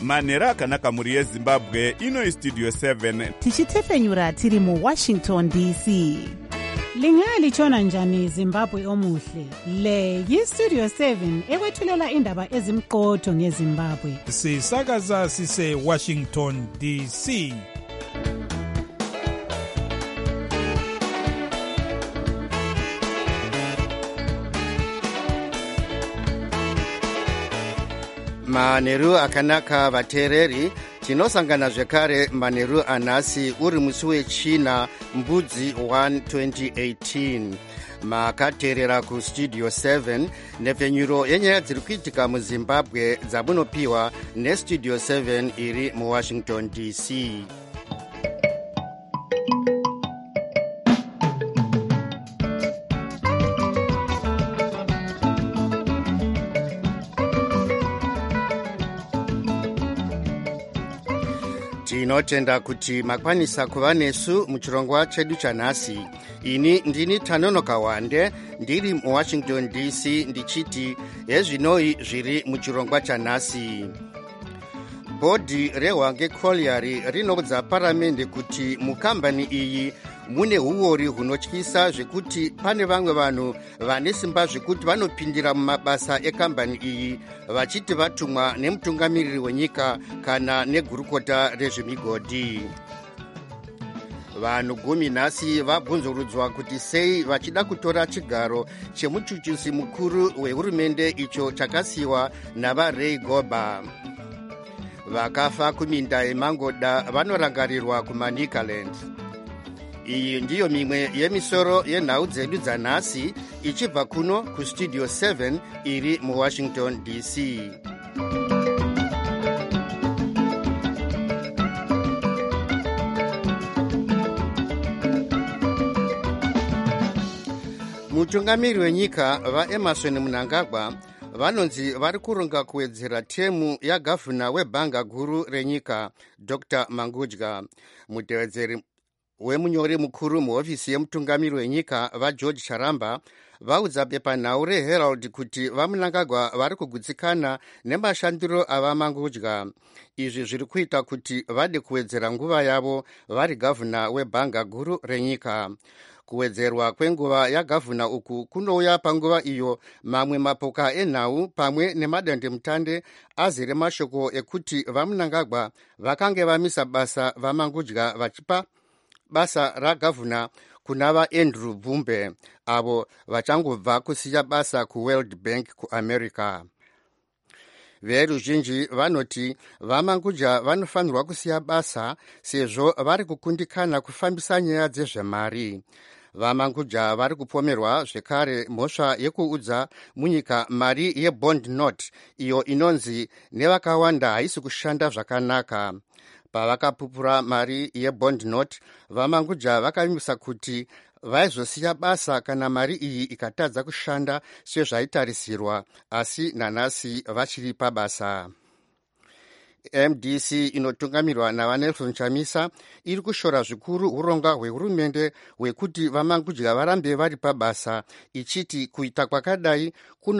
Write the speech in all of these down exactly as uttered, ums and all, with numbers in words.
manhero akanaka mhuri yezimbabwe. Ino istudio seven tichitefenyura tiri muwashington D C. Lingalitshona njani Zimbabwe omuhle? Le yistudio seven ekwethulela indaba ezimqotho ngeZimbabwe. Sisakaza sise Washington D C. Manheru akanaka vateereri, tinosangana zvekare manheru anhasi uri musi wechina mbudzi one twenty eighteen. Makateerera kustudio seven nepfenyuro yenyaya dziri kuitika muZimbabwe dzamunopiwa nestudio seven iri muWashington D C. Tinotenda kuti makwanisa kuva nesu muchirongwa chedu chanhasi. Ini ndini Tanonoka Wande, ndiri muWashington D C, ndichiti hezvinoi zviri muchirongwa chanhasi. Bhodhi reHwange Colliery rinoudza paramende kuti mukambani iyi mune huori hunotyisa zvekuti pane vamwe vanhu vane simba zvekuti vanopindira mumabasa ekambani iyi vachiti vatumwa nemutungamiriri wenyika kana negurukota rezvemigodhi. Vanhu gumi nhasi vabvunzurudzwa kuti sei vachida kutora chigaro chemuchuchisi mukuru wehurumende icho chakasiyiwa navaRay Goba. Vakafa kuminda yeMangoda vanorangarirwa kumaNicaland. Iyi ndiyo mimwe yemisoro yenhau dzedu dzanhasi ichibva kuno kustudio seven iri muWashington D C. Mutungamiri wenyika vaEmerson Mnangagwa vanonzi vari kuronga kuwedzera temu yagavhuna webhanga guru renyika Doctor Mangudya. Mutevedzeri wemunyori mukuru muhofisi yemutungamiri wenyika vaGeorge Charamba vaudza bepanhau reHerald kuti vaMnangagwa vari kugutsikana nemashandiro avaMangudya. Izvi zviri kuita kuti vade kuwedzera nguva yavo vari gavhuna webhanga guru renyika. Kuwedzerwa kwenguva yagavhuna uku kunouya panguva iyo mamwe mapoka enhau pamwe nemadandemutande azere mashoko ekuti vaMnangagwa vakange vamisa basa vaMangudya vachipa basa ragavhuna kuna vaAndrew Bvumbe, avo vachangobva kusiya basa kuWorld Bank kuAmerica. Veruzhinji vanoti vaMangudya vanofanirwa kusiya basa sezvo vari kukundikana kufambisa nyaya dzezvemari. VaMangudya vari kupomerwa zvekare mhosva yekuudza munyika mari yebond note iyo inonzi nevakawanda haisi kushanda zvakanaka. Pavakapupura mari yebond note, vaMangudya vakavimisa kuti vaizosiya basa kana mari iyi ikatadza kushanda sezvaitarisirwa, asi nanhasi vachiri pabasa. M D C inotungamirwa navaNelson Chamisa iri kushora zvikuru uronga hwehurumende hwekuti vaMangudya varambe vari pabasa, ichiti kuita kwakadai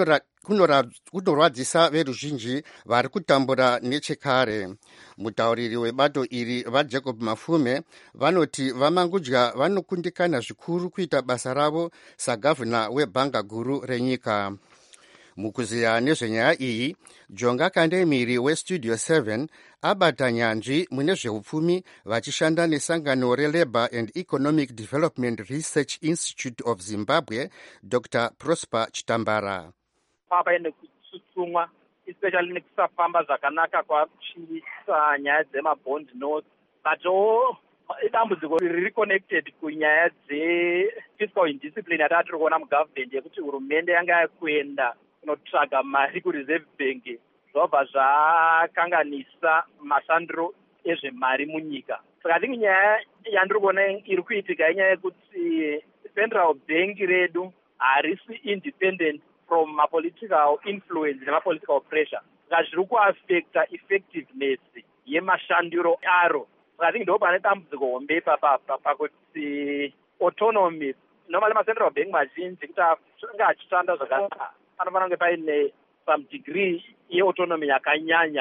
kunorwadzisa veruzhinji vari kutambura nechekare. Mutauriri webato iri vaJacob Mafume vanoti vaMangudya vanokundikana zvikuru kuita basa ravo sagavhuna webhanga guru renyika. Mukuziya nezvenyaya iyi, Jonga Kandemiri westudio seven abata nyanzvi mune zveupfumi vachishanda nesangano reLabour and Economic Development Research Institute of Zimbabwe, Doctor Prosper Chitambara. Papa ine kutsutsumwa especially nekusafamba zvakanaka kwachiisa nyaya dzemabond notes, butwo idambudziko riri connected kunyaya dzefiscal indiscipline yatava tiri kuona mugovernment yekuti hurumende yanga yakuenda kunotsvaga mari kureserve bank zvobva zvakanganisa mashandiro ezvemari munyika. Saka ndingi nyaya yandiri kuona iri kuitika inyaya yekuti central bank redu harisi independent from mapolitical influence nemapolitical pressure. Saka zviri kuaffecta effectiveness yemashandiro aro. Saka ndingi ndo pane dambudziko hombe ipapa pakuti autonomy normally macentral bank mazhinji kuti anga achishanda zvakanaka anofanira kunge paine some degree yeautonomy yakanyanya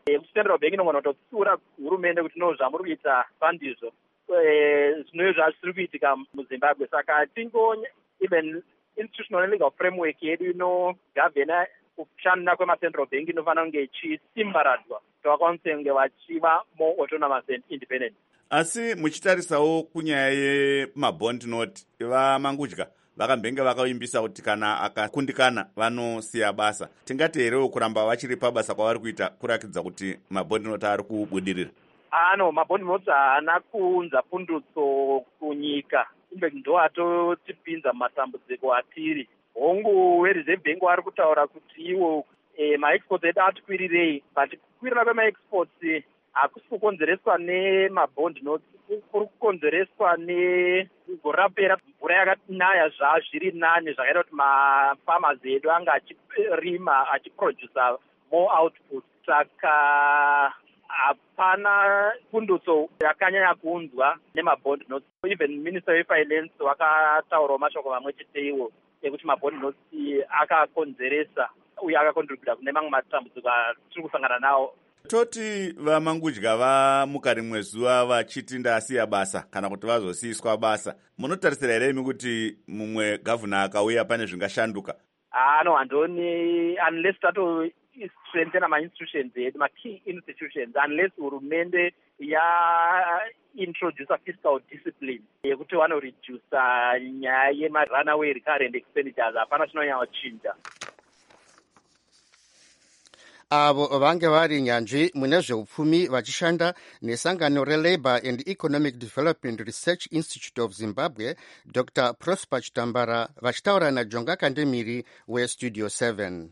kuti Central Bank inogona kutotsiura hurumende kuti no zvamuri kuita pandizvo zvinoizvo zvisiri kuitika muZimbabwe. Saka tingo even institutional legal framework yedu inogavhena kushanda kwema-Central Bank inofanira kunge ichisimbaradzwa kuti vakwanise kunge vachiva more autonomous and independent. Asi muchitarisawo kunyaya yemabond note, vaMangudya vakambenge vakaimbisa kuti kana akakundikana vanosiya basa. Tingati herewo kuramba vachiri pabasa kwavari kuita kurakidza kuti mabond note ari kubudirira? Ano, mabond note haana kuunza pundutso kunyika. Imbe ndo atotipinza mumatambudziko atiri. Hongu weReserve Bank vari kutaura kuti iwo eh, ma-exports edu atikwirirei, but kukwirira kwema-exports hakusi kukonzereswa nemabond notes, kuri kukonzereswa negorapera mvura yakanaya zvazviri nane zvakaita kuti mafarmers edu anga achirima achiprodusa more output. Saka hapana pundutso yakanyanya kuunzwa nemabond notes. Even Minister weFinance wakataurawo mashoko mamwe chete iwo ekuti mabond notes akakonzeresa uye akakontributa kune mamwe matambudziko atiri kusangana nawo. Toti vaMangudya vamuka rimwe zuva vachiti ndasiya basa kana kuti vazosiyiswa basa, munotarisira here imi kuti mumwe gavhuna akauya pane zvingashanduka? Ano, handoni unless tato strengthena ma-institutions edu, ma-key institutions, unless hurumende ya-introduce fiscal discipline yekuti vanoredusa nyaya yema-runaway recurrent expenditures, hapana chinonyanya kuchinja. Avo vange vari nyanzvi mune zveupfumi vachishanda nesangano reLabour and Economic Development Research Institute of Zimbabwe, Doctor Prosper Chitambara, vachitaura naJonga Kandemiri weStudio seven.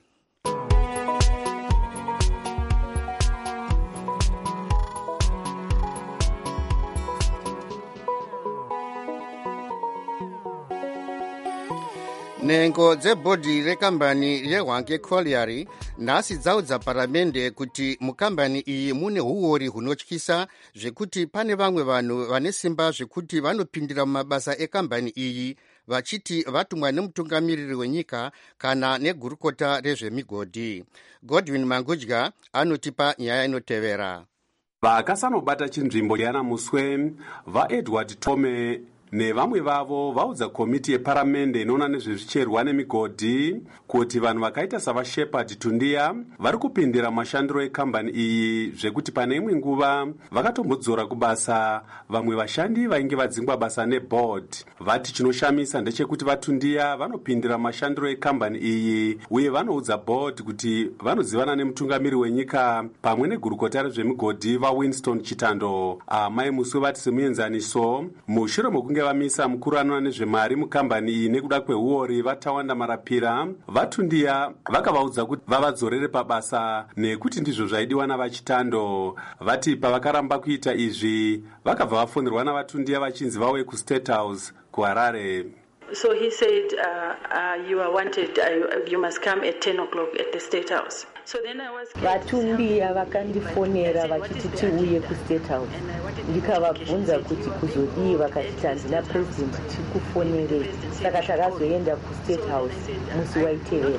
Nengo dzebhodhi rekambani yeHwange Colliery nhasi dzaudza paramende kuti mukambani iyi mune huori hunotyisa zvekuti pane vamwe vanhu vane simba zvekuti vanopindira mumabasa ekambani iyi vachiti vatumwa nemutungamiriri wenyika kana negurukota rezvemigodhi. Godwin Mangudya anotipa nyaya inotevera. Vakasanobata chinzvimbo yana muswe vaEdward Tome nevamwe vavo vaudza komiti yeparamende inoona nezvezvicherwa nemigodhi kuti vanhu vakaita savaShepherd Tundia vari kupindira mashandiro ekambani iyi zvekuti pane imwe nguva vakatombodzora kubasa vamwe vashandi vainge vadzingwa basa neboard. Vati chinoshamisa ndechekuti vaTundia vanopindira mashandiro ekambani iyi uye vanoudza board kuti vanozivana nemutungamiri wenyika pamwe negurukota rezvemigodhi vaWinston Chitando. Amai muswe vati semuenzaniso mushure mokunge vamisa mukuru anoona nezvemari mukambani iyi nekuda kwehuori vaTawanda Marapira, vaTundia vakavaudza kuti vavadzorere pabasa nekuti ndizvo zvaidiwa navaChitando. Vati pavakaramba kuita izvi vakabva vafonderwa navaTundia vachinzi vauye kuState House kuHarare. So he said, uh, uh, you are wanted, uh, you must come at ten o'clock at the State House. So then I was vaTundia vakandifonera vachiti tiuye kuState House. Ndikavabvunza kuti kuzodii, vakati handina president tikufonerei. Saka takazoenda kuState House musi waitevera.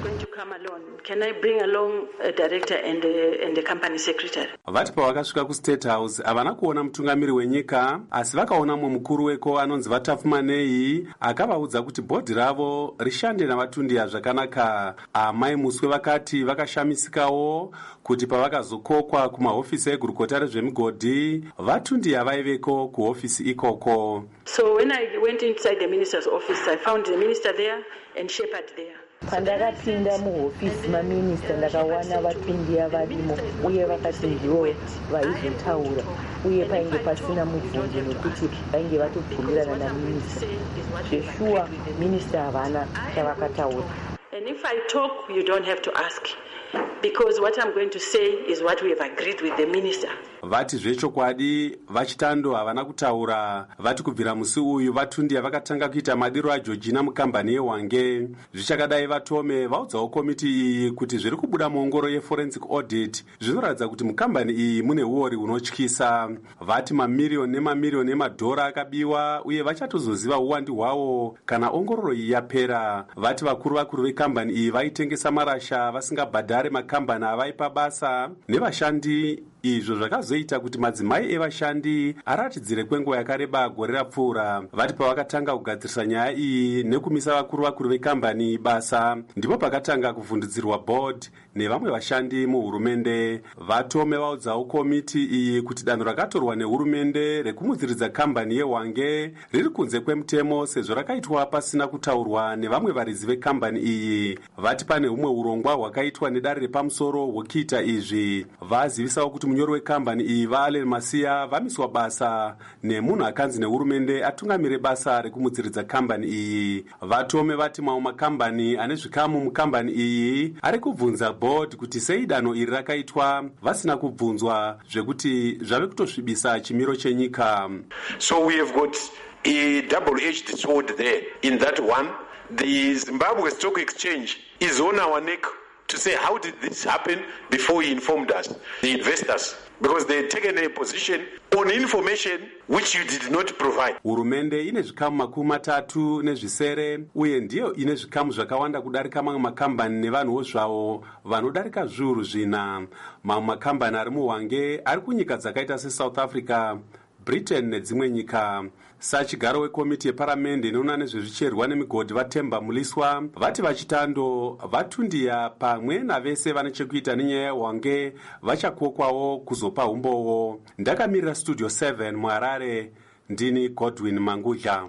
Can I bring along a director and a, and a company secretary? Vati pavakasvika kuState House havana kuona mutungamiri wenyika asi vakaona mumwe mukuru weko anonzi vaTafumanei akavaudza kuti bhodhi ravo rishande navaTundia zvakanaka. Amai muswe vakati vakashamisikawo kuti pavakazokokwa kumahofisi egurukota rezvemigodhi vaTundia vaiveko kuhofisi ikoko. So when I went inside the minister's office I found the minister there and Shepherd there. Pandakapinda muhofisi maminista ndakawana vaTundia varimo uye vakati ndivo vaizotaura uye painge pasina mubvunzo nekuti vainge vatobvumirana naminista. Zveshuwa minista havana chavakataura. And if I talk you don't have to ask because what I'm going to say is what we have agreed with the minister. vati zvechokwadi vachitando havana kutaura. Vati kubvira musi uyu vatundi vakatanga kuita madiro ageorgina mukambani yeHwange. Zvichakadai vatome vaudzawo komiti iyi kuti zviri kubuda muongoro yeforensic audit zvinoratidza kuti mukambani iyi mune uori hunotyisa. Vati mamiriyoni nemamiriyoni emadhora akabiwa uye vachatozoziva uwandi hwawo kana ongororo iyi yapera. Vati vakuru vakuru vekambani iyi vaitengesa marasha vasingabhadhare makambani avaipa basa nevashandi. Izvo zvakazoita kuti madzimai evashandi aratidzire kwenguva yakareba gore rapfuura. Vati pavakatanga kugadzirisa nyaya iyi nekumisa vakuru vakuru vekambani basa, ndipo pakatanga kuvhundutsirwa board nevamwe vashandi muhurumende. Vatome vaudzawo komiti iyi kuti danho rakatorwa nehurumende rekumudziridza kambani yeHwange riri kunze kwemutemo sezvo rakaitwa pasina kutaurwa nevamwe varidzi vekambani iyi. Vati pane humwe urongwa hwakaitwa nedare repamusoro hwokuita izvi. Vazivisawo kuti munyori wekambani iyi vaAllen Masiya vamiswa basa nemunhu akanzi nehurumende atungamire basa rekumudziridza kambani iyi. Vatome vati mamwe makambani ane zvikamu mukambani iyi ari kubvunza board kuti sei danho iri rakaitwa vasina kubvunzwa zvekuti zvave kutosvibisa chimiro chenyika. So we have got a double-edged sword there. In that one, the Zimbabwe Stock Exchange is on our neck to say, how did this happen before he informed us, the investors, because they had taken a position on information which you did not provide. Hurumende ine zvikamu makumi matatu nezvisere uye ndiyo ine zvikamu zvakawanda kudarika mamwe makambani nevanhuwo zvavo vanodarika zviuru zvina. Mamwe makambani ari muHwange ari kunyika dzakaita seSouth Africa, Britain nedzimwe nyika. Sachigaro wekomiti yeparamende inoona nezvezvicherwa nemigodhi vaTemba Muliswa vati vachitando vatundiya pamwe navese vane chekuita nenyaya yeHwange vachakokwawo kuzopa umbowo. Ndakamirira studio seven muHarare, ndini Godwin Mangudla.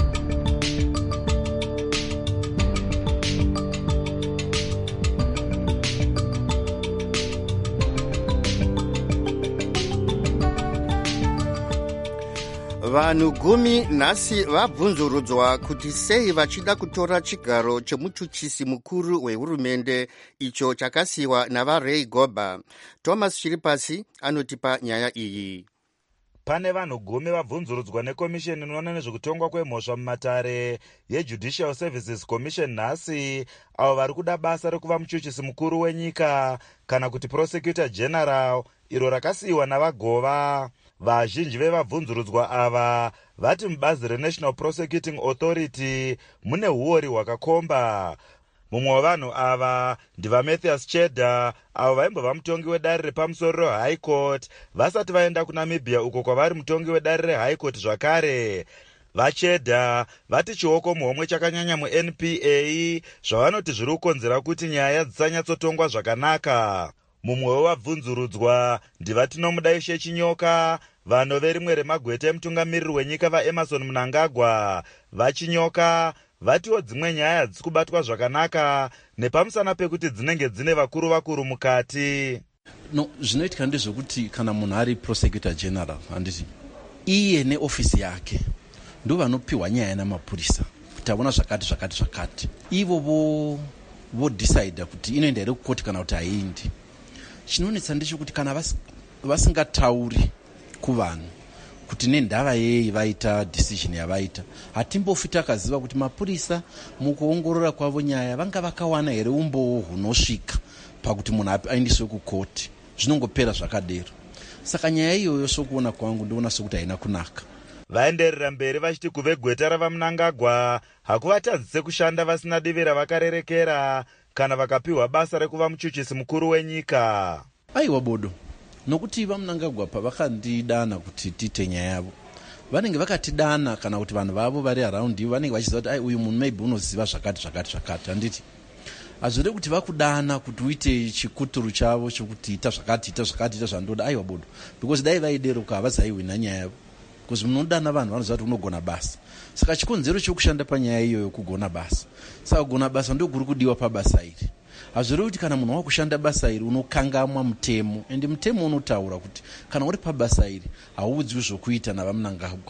Vanhu gumi nhasi vabvunzurudzwa kuti sei vachida kutora chigaro chemuchuchisi mukuru wehurumende icho chakasiyiwa navaRay Goba. Thomas Chiripasi anotipa nyaya iyi. Pane vanhu gumi vabvunzurudzwa nekomisheni inoona nezvekutongwa kwemhosva mumatare yeJudicial Services Commission nhasi, avo vari kuda basa rekuva muchuchisi mukuru wenyika kana kuti prosecutor general, iro rakasiyiwa navaGova. Vazhinji vevabvunzurudzwa ava vati mubazi reNational Prosecuting Authority mune huori hwakakomba. Mumwe wavanhu ava ndivaMatthias Chedda, avo vaimbova mutongi wedare repamusoro reHigh Court vasati vaenda kuNamibia uko kwavari mutongi wedare reHigh Court zvakare. VaChedda vati chioko muhomwe chakanyanya muN P A zvavanoti zviri kukonzera kuti nyaya dzisanyatsotongwa zvakanaka. Mumwe wevabvunzurudzwa ndivatinomudaishe Chinyoka, vanhu verimwe remagweta emutungamiriri wenyika vaEmmerson Mnangagwa. VaChinyoka vatiwo dzimwe nyaya hadzisi kubatwa zvakanaka nepamusana pekuti dzinenge dzine vakuru vakuru mukati. No, zvinoitika ndezvekuti kana munhu ari prosecutor general handiti iye neofisi yake ndo vanopiwa nyaya namapurisa kuti avona zvakati zvakati zvakati, ivo vo vo decide kuti inoenda here kukoti kana kuti haiendi. Chinonetsa ndechekuti kana vasingatauri kuvanhu kuti nendava yei vaita decision yavaita, hatimbofi takaziva kuti mapurisa mukuongorora kwavo nyaya vanga vakawana here umbowo hunosvika pakuti munhu aendeswe kukoti. Zvinongopera zvakadero. Saka nyaya iyoyo sokuona kwangu ndoona sokuti haina kunaka. Vaenderera mberi vachiti kuvegweta ravaMnangagwa hakuvatadzise kushanda vasina divi ravakarerekera kana vakapiwa basa rekuva muchuchisi mukuru wenyika. Aiwa bodo, nokuti vaMnangagwa pavakandidana kuti tiite nyaya yavo, vanenge vakatidana kana kuti vanhu vavo vari around ivo vanenge vachiziva kuti ai uyu munhu maybe unoziva zvakati zvakati zvakati. Handiti hazvire kuti vakudana kuti uite chikuturu chavo chokuti ita zvakati ita zvakati ita zvandoda. Aiwa bodo, because dai vaideroka havazaiwina nyaya yavo, because munodana vanhu vanoziva kuti unogona basa. Saka chikonzero chokushanda panyaya iyoyo kugona basa. Saka kugona basa ndio kuri kudiwa pabasa iri. Hazviri kuti kana munhu wakushanda basa iri unokangamwa mutemo, ende mutemo unotaura kuti kana uri pabasa iri hauudziwi zvokuita navaMnangagwa.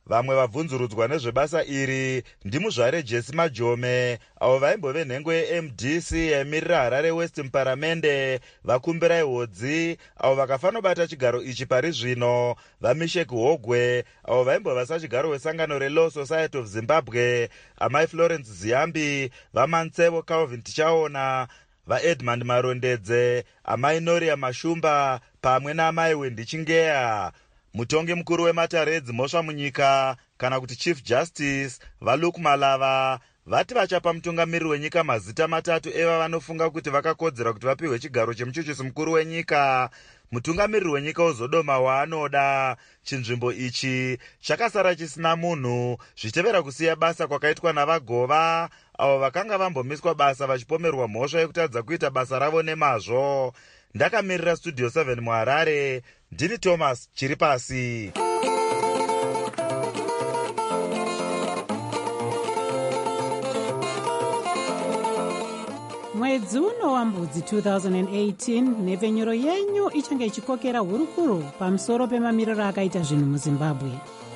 vamwe vabvunzurudzwa nezvebasa iri ndimuzvare Jesse Majome, avo vaimbove nhengo ye-M D C yaimirira Harare West muparamende, vakumbirai hodzi avo vakafanobata chigaro ichi pari zvino, vaMishek Hogwe avo vaimbovasa chigaro wesangano reLaw Society of Zimbabwe, amai Florence Ziyambi, vaMansevo Calvin Tichaona, vaEdmund Marondedze, amai Noria Mashumba pamwe naamai Wendy Chingeya. Mutongi mukuru wematare edzimhosva munyika kana kuti Chief Justice vaLuke Malava vati vachapa mutungamiriri wenyika mazita matatu eva vanofunga kuti vakakodzera kuti vapiwe chigaro chemuchuchisi mukuru wenyika. Mutungamiriri wenyika uzodoma waanoda. Chinzvimbo ichi chakasara chisina munhu zvichitevera kusiya basa kwakaitwa navagova avo vakanga vambomiswa basa vachipomerwa mhosva yekutadza kuita basa ravo nemazvo. Ndakamirira Studio seven muHarare, ndini Thomas Chiripasi. Mwedzi uno wambudzi two thousand eighteen nhepfenyuro yenyu ichange ichikokera hurukuro pamusoro pemamiriro akaita zvinhu muZimbabwe.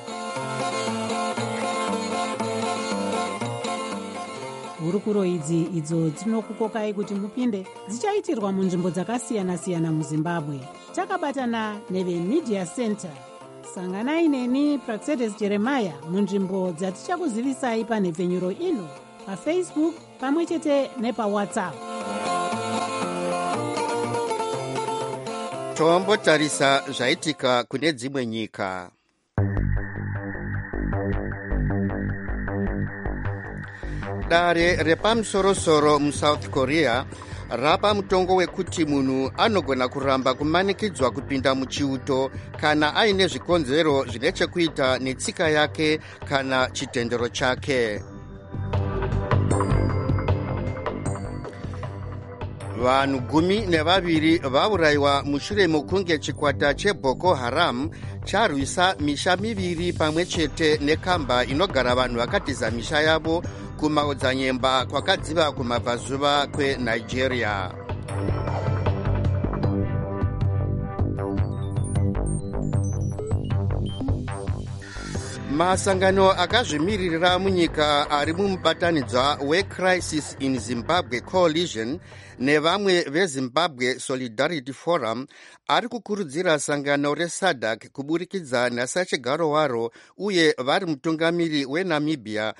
Hurukuro idzi idzo dzinokukokai kuti mupinde dzichaitirwa munzvimbo dzakasiyana-siyana muZimbabwe. Takabatana neveMedia Center. Sanganai neni Praxedes Jeremiah munzvimbo dzatichakuzivisai panhepfenyuro ino paFacebook pamwe chete nepaWhatsApp. Tombotarisa zvaitika kune dzimwe nyika. Dare repamusorosoro muSouth Korea rapa mutongo wekuti munhu anogona kuramba kumanikidzwa kupinda muchiuto kana aine zvikonzero zvine chekuita netsika yake kana chitendero chake. Vanhu gumi nevaviri vaurayiwa mushure mokunge chikwata cheBoko Haram charwisa misha miviri pamwe chete nekamba inogara vanhu vakatiza misha yavo kumaodzanyemba kwakadziva kumabvazuva kweNigeria. Masangano akazvimiririra munyika ari mumubatanidzwa weCrisis in Zimbabwe Coalition nevamwe veZimbabwe Solidarity Forum ari kukurudzira sangano reSADC kuburikidza nasachigaro waro uye vari mutungamiri weNamibia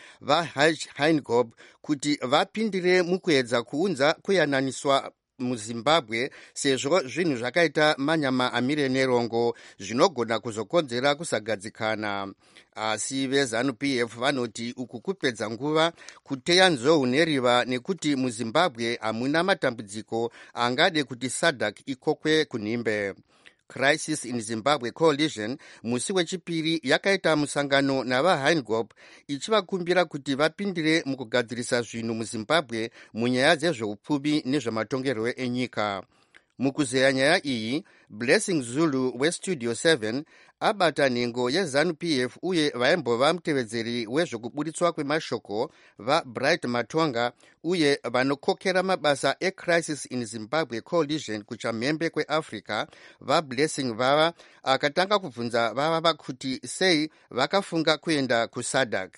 vaHeingob kuti vapindire mukuedza kuunza kuyananiswa muZimbabwe sezvo zvinhu zvakaita manyama amire nerongo zvinogona kuzokonzera kusagadzikana. Asi veZANU-P F vanoti uku kupedza nguva kuteya nzou neriva nekuti muZimbabwe hamuna matambudziko angade kuti SADC ikokwe kunhimbe. Crisis in Zimbabwe Coalition musi wechipiri yakaita musangano navaHeingob ichivakumbira kuti vapindire mukugadzirisa zvinhu muZimbabwe munyaya dzezveupfumi nezvematongerwo enyika. Mukuzeya nyaya iyi, Blessing Zulu weStudio seven abata nhengo yeZANU-P F uye vaimbova mutevedzeri wezvekuburitswa kwemashoko vaBright Matonga uye vanokokera mabasa eCrisis in Zimbabwe Coalition kuchamhembe kweAfrica vaBlessing vava akatanga kubvunza vava kuti sei vakafunga kuenda kuSADC.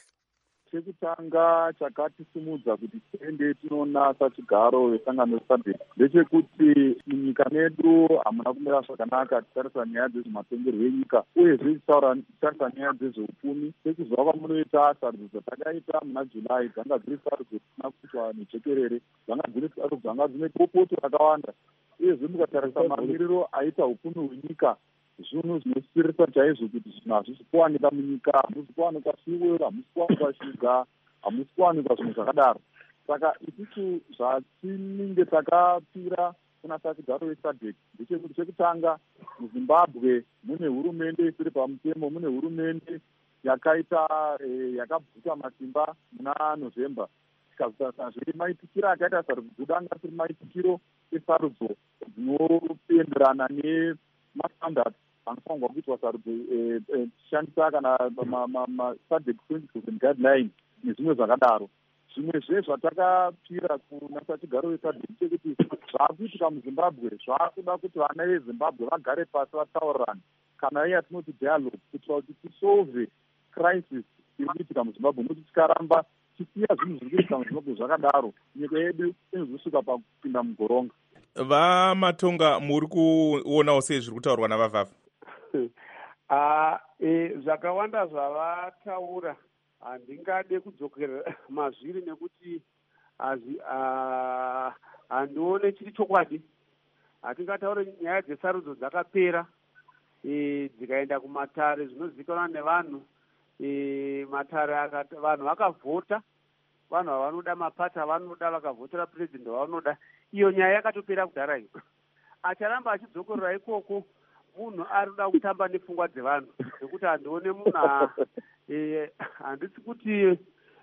Chekutanga chakatisimudza kuti tiende tinonasa chigaro vesangano reSADC ndechekuti munyika medu hamuna kumira zvakanaka titarisa nyaya dzezvematongerwo enyika uyezve titarisa nyaya dzezveupfumi. Sekuzova munoita sarudzo dzatakaita muna Julai dzanga dziri sarudzo dzisina kuitwa nejekerere, dzanga dziri sarudzo dzanga dzine popoto rakawanda uyezve mukatarisa mamiriro aita upfumi hwenyika zvinhu zvinosirisa chaizvo kuti zvinhu hazvisi kuwanika munyika, hamusi kuwanikwa fuel, hamusi kuwanikwa shuga, hamusi kuwanikwa zvinhu zvakadaro. Saka isusu zvatinenge takapira kunasa chigaro weSADC ndechekuti chekutanga muZimbabwe mune hurumende isiri pamutemo, mune hurumende yakaita e, yakabvuta masimba muna November. Tikazotazve maitikiro akaita sarudzo anga tiri maitikiro esarudzo dzinoenderana nemasitandard anofanirwa kuitwa sarudzo tichishandisa kana maSADC twenty thousand guideline nezvimwe zvakadaro. Zvimwezve zvatakapira kunasa chigaro weSADC chekuti zvaakuitika muZimbabwe zvaakuda kuti vana veZimbabwe vagare pasi vataurirane kana iya tinoti dialogue kuitira kuti tisolve crisis iri kuitika muzimbabwe, nokuti tikaramba tisiya zvinhu zviri kuitika muzimbabwe zvakadaro, nyika yedu inozosvika pakupinda mugoronga. VaMatonga, muri kuonawo sei zviri kutaurwa navavhavha? Uh, e, zvakawanda zvavataura handingade kudzokera mazviri nekuti handione chiri chokwadi. Hatingataure nyaya dzesarudzo dzakapera e, dzikaenda kumatare zvinozivikanwa nevanhu. E, matare akata vanhu vakavhota, vanhu vavanoda mapati avanoda vakavhotera purezidendi vavanoda. Iyo nyaya yakatopera kudhara iyo. Acharamba achidzokorera ikoko munhu ari kuda kutamba nepfungwa dzevanhu, nekuti handione munhu handisi kuti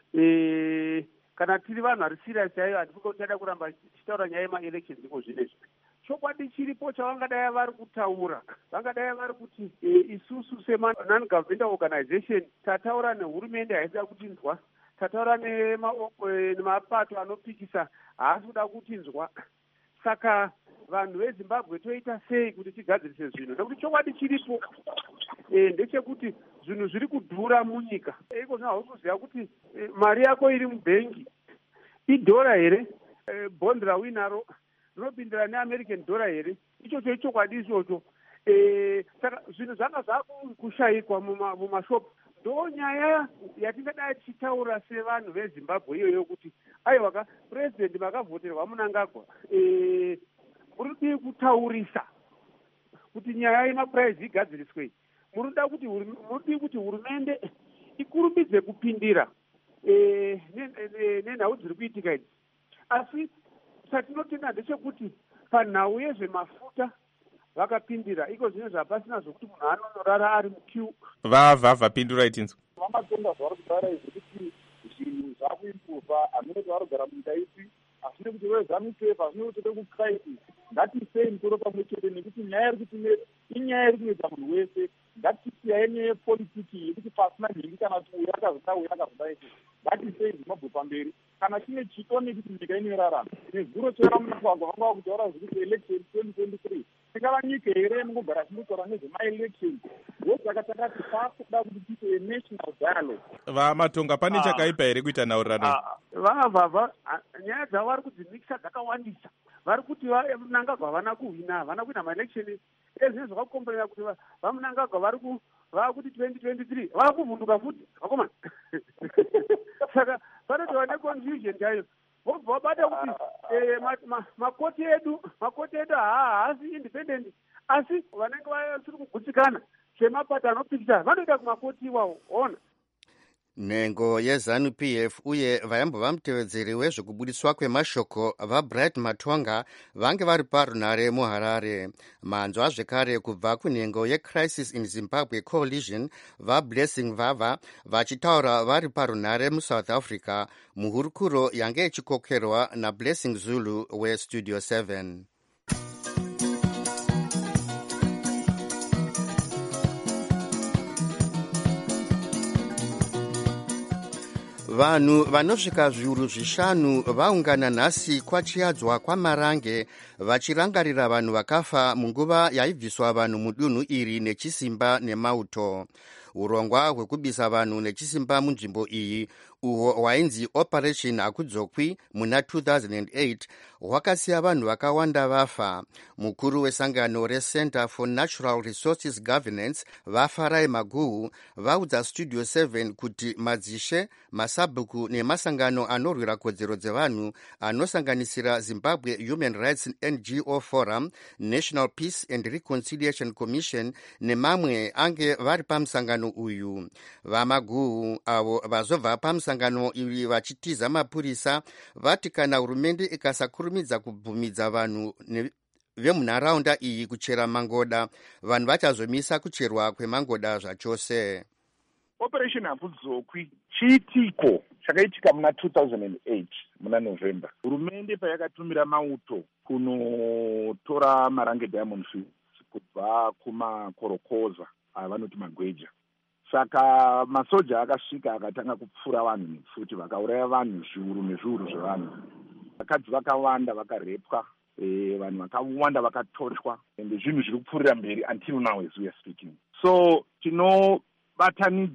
kana tiri vanhu vari serious chaiyo handifunga kuti chada kuramba tichitaura nyaya yemaelections iko zvinezvi. Chokwadi chiripo chavangadai vari kutaura, vangadai vari kuti isusu sema-non-governmental organization tataura nehurumende haisida kutinzwa, tataura nemapato anopikisa haasi kuda kutinzwa. Saka vanhu vezimbabwe toita sei kuti tigadzirise zvinhu, nekuti chokwadi chiripo e, ndechekuti zvinhu zviri kudhura munyika. Iko zvino kuziva kuti e, mari yako iri mubhengi idhora here, e, bond rawinaro rinopindira neamerican dollar here, ichocho ichokwadi ichocho. E, saka zvinhu zvanga zvakushayikwa mumashopu. Ndo nyaya yatingadai tichitaura sevanhu vezimbabwe iyoyo kuti aiwa ka purezidendi makavhoterwa Mnangagwa, e, muri kutaurisa kuti nyaya yemapuraizi igadziriswe. Munoda kuti muri kuti hurumende ikurumidze kupindira e, nenhau dziri kuitika idzi. Asi chatinotenda ndechekuti panhau yezvemafuta vakapindira, iko zvine zvapasina zvokuti munhu anonorara ari mukiu. Vavhavha pindurai tinzwa. VaMatonga zvavari kutaura izvi kuti zvinhu zvakuimprova, hamene kuti varogara munyika ipi, hazvine kuti wezanup, hazvine kuti vekucrisis. Ngatisei musoro pamwe chete, nekuti nyaya iri kutinesa inyaya iri kuedza munhu wese. Ngatisiyai nyaya yepolitiki yekuti pasina nhingi kana kuti uyu akazoda uyu akazoda ese. Ngatisei Zimbabwe pamberi. Kana chine chitone kuti nyika inorarama nezuro chera mumugwagwa vanga vakutaura zvekuti election twenty twenty-three tingava nyika here inongogara tindotaura nezvemaelection. Ndosaka takati taakuda kuti tiite national dialogue. VaMatonga, pane chakaipa here kuita nhaurirano? Vavhavha nyaya dzavo vari kudzimikisa dzakawandisa. Vari kuti vaMnangagwa havana kuhwina, havana kuita maelection. Ezvino zvakakomberera kuti vaMnangagwa vari ku vakuti twenty twenty-three vakuvhunduka futi vakomana. Saka panotova neconfusion chaiyo. Vobva vabata kuti makoti edu makoti edu haasi independent, asi vanenge vasiri kugutsikana zvemapato anopikisa vanoita kumakoti iwawo. Ona nhengo yeZANU-P F uye vayambova mutevedzeri wezvekubudiswa kwemashoko vaBright Matonga vange vari parunhare muHarare. Manzwa zvekare kubva kunhengo yeCrisis in Zimbabwe Coalition vaBlessing Vava vachitaura vari parunhare muSouth Africa, muhurukuro yange ichikokerwa naBlessing Zulu weStudio seven. Vanhu vanosvika zviuru zvishanu vaungana nhasi kwachiadzwa kwaMarange vachirangarira vanhu vakafa munguva yaibviswa vanhu mudunhu iri nechisimba nemauto. Urongwa hwekubisa vanhu nechisimba munzvimbo iyi uhwo hwainzi Operation Hakudzokwi muna two thousand eight hwakasiya vanhu vakawanda vafa. Mukuru wesangano reCenter for Natural Resources Governance vaFarai Maguhu vaudza Studio seven kuti madzishe, masabhuku nemasangano anorwira kodzero dzevanhu anosanganisira Zimbabwe Human Rights N G O Forum, National Peace and Reconciliation Commission nemamwe ange vari pamusangano uyu. VaMaguhu avo vazobva pamusangano iri vachitiza mapurisa vati kana hurumende ikasakurumidza kubvumidza vanhu vemunharaunda iyi kuchera mangoda, vanhu vachazomisa kucherwa kwemangoda zvachose. Operation Hakudzokwi chiitiko chakaitika muna two thousand eight muna November. Hurumende payakatumira mauto kunotora Marange Diamond Fields kubva kumakorokoza avanoti magweja. Saka masoja akasvika akatanga kupfura vanhu nepfuti vakauraya vanhu zviuru nezviuru zvevanhu. Vakadzi vakawanda vakarepwa, e, vanhu vakawanda vakatoshwa, ende zvinhu zviri kupfuurira mberi until now as we are speaking. So tinobatanidza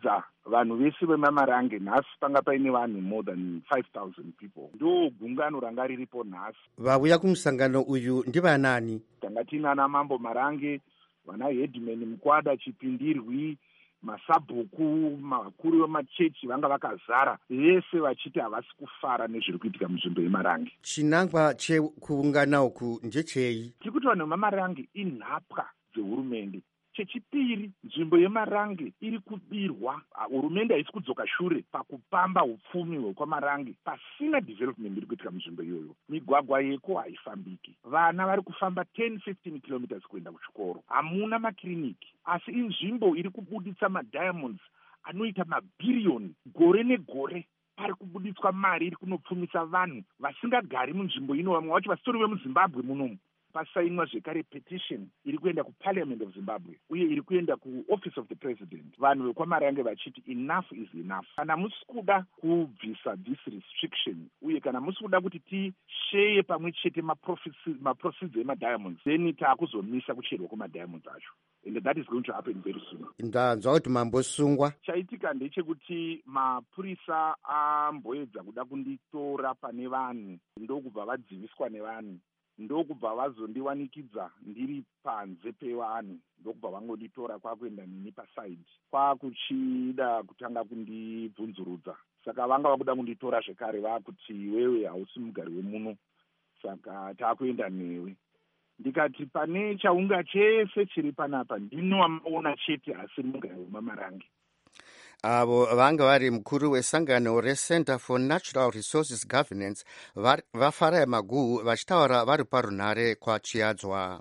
vanhu vese vemamarange nhasi panga paine vanhu more than five thousand people. Ndo gungano ranga riripo nhasi. Vauya kumusangano uyu ndivanani? Tanga tinana Mambo Marange, vana Headman Mukwada, Chipindirwi, masabhuku, makuru vemachechi vanga vakazara, vese vachiti havasi kufara nezviri kuitika munzvimbo yeMarange. Chinangwa chekuungana uku ndechei? Tiri kuti vanhu vemaMarange inhapwa dzehurumende. Chechipiri, nzvimbo yeMarange iri kubirwa. Hurumende haisi kudzoka shure pakupamba upfumi hwekwaMarange pasina development iri kuitika munzvimbo iyoyo. Migwagwa yeko haifambiki. Vana vari kufamba ten fifteen kilometers kuenda kuchikoro. Hamuna makiriniki. Asi inzvimbo iri kubuditsa madiamonds anoita mabhiriyoni gore negore. Pari kubuditswa mari iri kunopfumisa vanhu vasingagari munzvimbo ino, vamwe vacho vasitori vemuZimbabwe munomu. Pasainwa zvekare petition iri kuenda kuParliament of Zimbabwe uye iri kuenda kuOffice of the President. Vanhu vekwaMarange vachiti enough is enough. Kana musi kuda kubvisa this restriction uye kana musi kuda kuti tisheye pamwe chete maproceeds emadiamonds, then taakuzomisa kucherwa kwemadiamonds acho. And that is going to happen very soon. Ndanzwa kuti mambosungwa. Chaitika ndechekuti mapurisa amboedza kuda kunditora pane vanhu, ndokubva vadziviswa nevanhu. Ndokubva vazondiwanikidza ndiri panze pevanhu, ndokubva vangonditora kwakuenda nini pasaidi, kwakuchida kutanga kundibvunzurudza. Saka vanga vakuda kunditora zvekare, vakuti wewe hausi mugari wemuno, saka taakuenda newe. Ndikati pane chaunga chese chiri panapa ndinowamaona chete, asi mugari wemaMarange. Avo vanga vari mukuru wesangano reCenter for Natural Resources Governance vafara yamaguhu vachitaura vari parunhare kwaChiadzwa.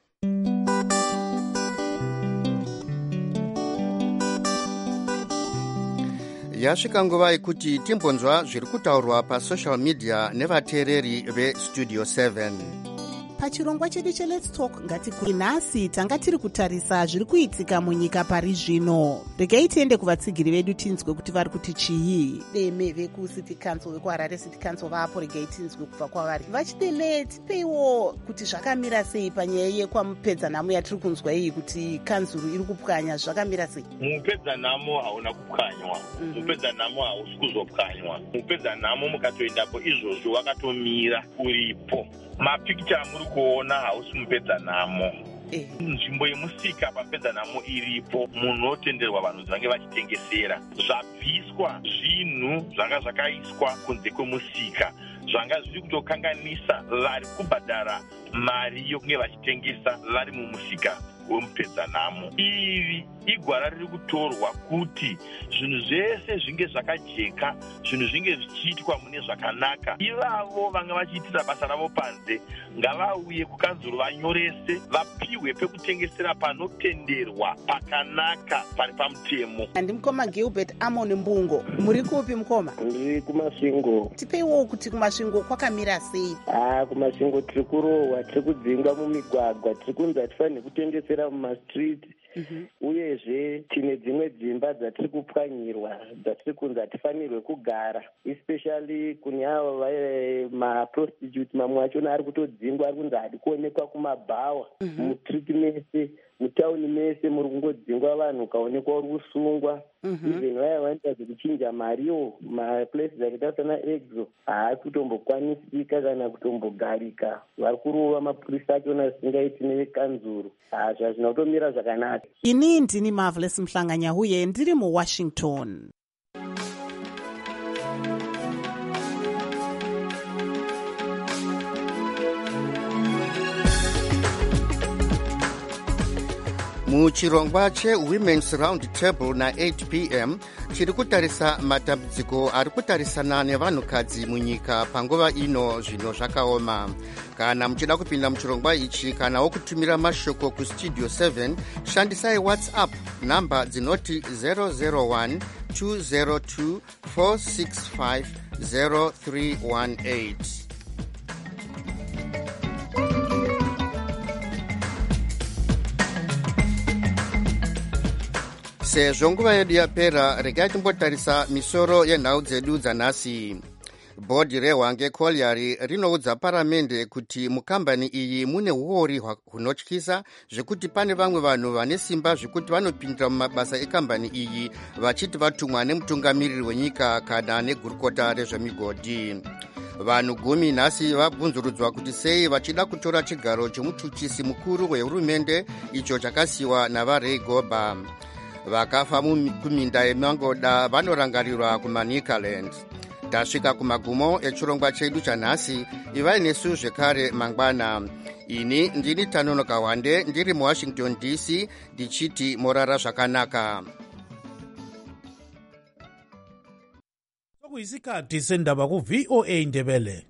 Yasvika nguva yekuti timbonzwa zviri kutaurwa pasocial media nevateereri veStudio seven. Pachirongwa chedu cheLet's Talk ngatikuri nhasi tanga tiri kutarisa zviri kuitika munyika pari zvino. Regai tiende kuvatsigiri vedu tinzwe kuti vari kuti chii. Deme vekuCity Council vekuHarare City Council vapo, regai tinzwe kubva kwavari. Vachideme tipeiwo kuti zvakamira sei panyaya yekwamupedzanhamo yatiri kunzwa iyi kuti kanzuru iri kupwanya, zvakamira sei? Mupedzanhamo hauna kupwanywa. Mm-hmm. Mupedzanhamo hausi kuzopwanywa. Mupedzanhamo mukatoendapo izvozvo wakatomira uripo. Mapikicha muri kuona hausi mupedzanhamo. Nzvimbo yemusika pamupedzanhamo iripo, munotenderwa vanhu vange vachitengesera. Zvabviswa zvinhu zvanga zvakaiswa kunze kwemusika, zvanga zviri kutokanganisa vari kubhadhara mari yokunge vachitengesa vari mumusika wemupedzanhamo. Iri igwara riri kutorwa kuti zvinhu zvese zvinge zvakajeka, zvinhu zvinge zvichiitwa mune zvakanaka. Ivavo vanga vachiitira basa ravo panze ngavauye kukanzuru vanyorese, vapiwe pekutengesera panotenderwa pakanaka pari pamutemo. Andi mukoma Gilbert Amon Mbungo, muri kupi mukoma? Ndiri kuMasvingo. Tipeiwo kuti kuMasvingo kwakamira sei? Ah, kuMasvingo tiri kurohwa, tiri kudzingwa mumigwagwa, tiri kunzi hatifaniri kutengesera mumastreet. Mm-hmm. Uyezve tine dzimwe dzimba dzatiri kupwanyirwa, dzatiri kunzi hatifanirwe kugara, especially kune avo maprostitute. Mamwe achona ari kutodzingwa, ari kunzi hadi kuonekwa kumabhawa. Mm-hmm. Mustreet mese, mutauni mese muri kungodzingwa vanhu, ukaonekwa uri kusungwa. Mm-hmm. Even vaya vanoita zvekuchinja mariwo, maplaces akaita sana exo haasi kutombokwanisika kana kutombogarika. Vari kurova mapurisa achona zvisingaiti nevekanzuru. Hazvo hazvina kutomira zvakanaka. Ini ndini Marvelous Mhlanganya uye ndiri muWashington. Muchirongwa cheWomen's Round Table na eight p m chiri kutarisa matambudziko ari kutarisana nevanhukadzi munyika panguva ino zvino zvakaoma. Kana muchida kupinda muchirongwa ichi kana wokutumira mashoko kuStudio seven, shandisai WhatsApp namba dzinoti zero zero one two zero two four six five zero three one eight. Sezvo nguva yedu yapera, regai timbotarisa misoro yenhau dzedu dzanhasi. bhodhi rehwange colliery rinoudza paramende kuti mukambani iyi mune uori hunotyisa zvekuti pane vamwe vanhu vane simba zvekuti vanopindira mumabasa ekambani iyi vachiti vatumwa nemutungamiriri wenyika kana negurukota rezvemigodhi. Vanhu gumi nhasi vabvunzurudzwa kuti sei vachida kutora chigaro chemuchuchisi mukuru wehurumende icho chakasiyiwa navarey goba. Vakafa kuminda yemangoda vanorangarirwa kumanikaland. Tasvika kumagumo echirongwa chedu chanhasi. Ivai nesu zvekare mangwana. Ini ndini Tanonoka Wande ndiri muWashington D C ndichiti morara zvakanaka. Sokuyisikhathi sendaba ku V O A Ndebele.